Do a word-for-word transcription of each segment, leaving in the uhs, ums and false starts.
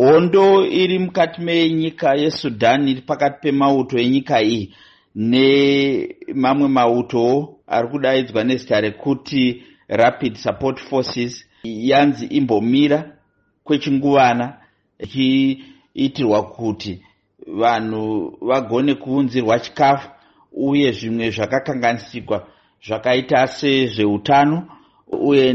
Hondo iri mukati menyika yeSudan iri pakati pemauto enyika iyi nemamwe mauto ari kudaidzwa nezita rekuti Rapid Support Forces yanzi imbomira kwechinguvana ichiitirwa kuti vanhu vagone kuunzirwa chikafu uye zvimwe zvakakanganisika zvakaita sezveutano uye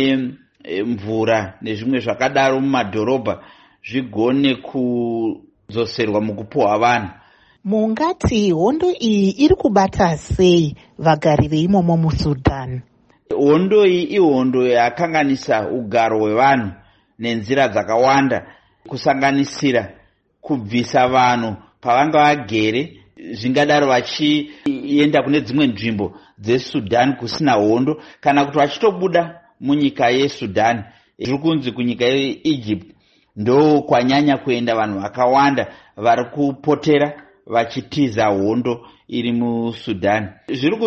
nemvura nezvimwe zvakadaro mumadhorobha zvigone kudzoserwa mukupuhwa vanhu. Mungati hondo iyi iri kubata sei vagari veimomo muSudan? Hondo iyi ihondo yakanganisa ugaro hwevanhu nenzira dzakawanda, kusanganisira kubvisa vanhu pavanga vagere zvingadaro vachienda kune dzimwe nzvimbo dzeSudan kusina hondo, kana kuti vachitobuda munyika yeSudan. Zviri kunzi kunyika yeEgypt ndo kwanyanya kuenda vanhu vakawanda vari kupotera vachitiza hondo iri muSudan. Zviri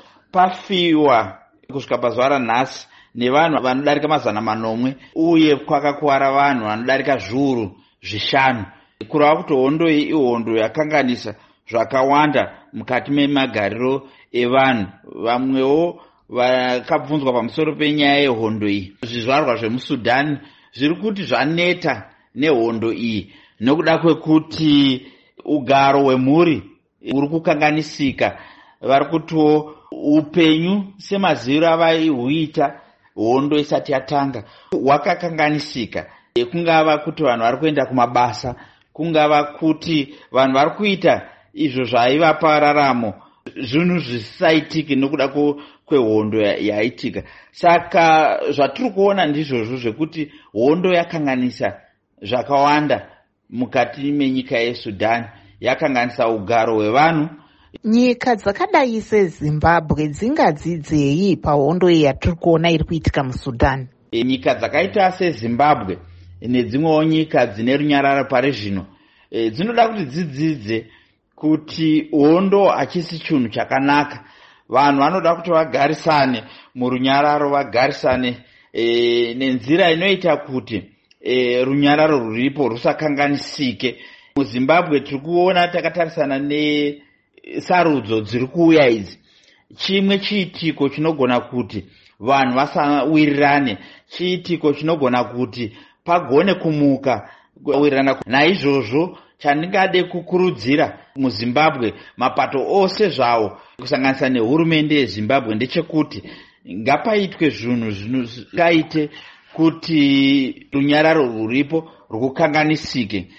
kunzopafiwa kusvika pazuva ranhasi nevanhu vanodarika mazana manomwe uye kwakakuwara vanhu vanodarika zviuru zvishanu. Kureva kuti hondo iyi ihondo yakanganisa zvakawanda mukati memagariro evanhu. Vamwewo vakabvunzwa pamusoro penyaya yehondo iyi, zvizvarwa zvemuSudan zviri kuti zvaneta nehondo iyi nokuda kwekuti ugaro hwemhuri uri kukanganisika. Vari kutiwo upenyu semaziviro avaihuita hondo isati yatanga hwakakanganisika. Kungava kuti vanhu vari kuenda kumabasa, kungava kuti vanhu vari kuita izvo zvaivapa raramo, zvinhu zvisisaitiki nokuda kwehondo yaitika. Saka zvatiri kuona ndizvozvo zvekuti hondo yakanganisa zvakawanda mukati menyika yeSudan, yakanganisa ugaro hwevanhu. Nyika dzakadai seZimbabwe dzingadzidzei pahondo iyi yatiri kuona iri kuitika muSudan? Nyika dzakaita seZimbabwe nedzimwewo nyika dzine runyararo pari zvino dzinoda kuti dzidzidze kuti hondo hachisi chinhu chakanaka. Vanhu vanoda kuti vagarisane murunyararo, vagarisane e, nenzira inoita kuti e, runyararo ruripo rusakanganisike. MuZimbabwe tiri kuona takatarisana nesarudzo dziri kuuya idzi, chimwe chiitiko chinogona kuti vanhu vasawirirane, chiitiko chinogona kuti pagone kumuka wirirana. Naizvozvo chandingade kukurudzira muZimbabwe, mapato ose zvawo kusanganisa nehurumende yeZimbabwe, ndechekuti ngapaitwe zvinhu zvingaite kuti runyararo ruripo rukanganisike.